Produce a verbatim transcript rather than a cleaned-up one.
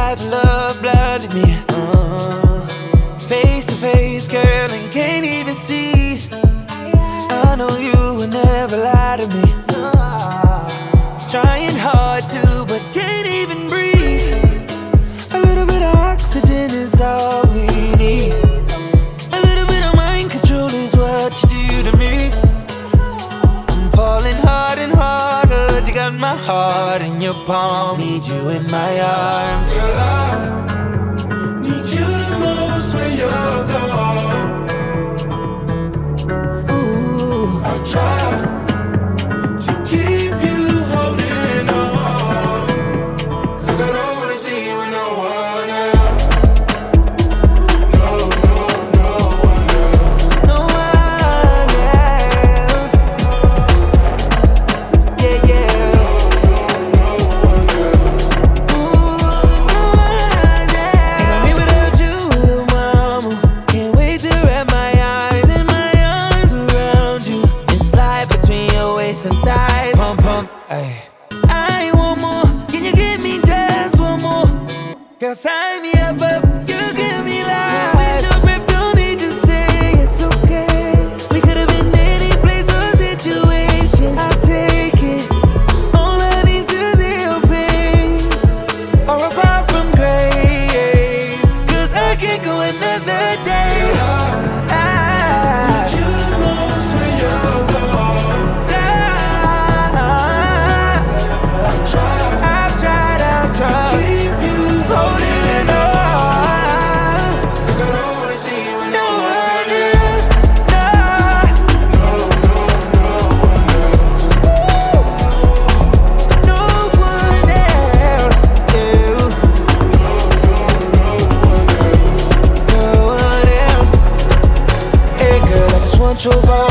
life, love blinded me. uh, Face to face, girl, and can't even see. I know you would never lie to me. uh, Trying hard to, but can't even breathe. A little bit of oxygen is all we need. A little bit of mind control is what you do to me. I'm falling hard and hard, cause you got my heart in your palm. Need you in my arms. Girl, I need you the most when you're gone. Ooh, I try to keep you holding on, cause I don't wanna see you with no one else. No, no, no one else. no one else. Yeah, yeah. No one else. Ooh, no one else. Ain't me without you, little mama. Can't wait to wrap my eyes in my arms around you and slide between your waist and thighs. Pump, pump, ayy. I want more. Can you give me just one more? Girl, sign me up, up. You give me life. With your breath, don't need to say it's okay. We could have been any place or situation. I'll take it. All I need to see your face, or apart from grace, cause I can't go another day. I, You the most when you're gone. I, I try I've tried, I've to tried. keep you Holding it on. cause I don't wanna see you with No no one one else. else. No, No, no, no one else. no one else. Ew. No one else. Hey girl, I just want your body.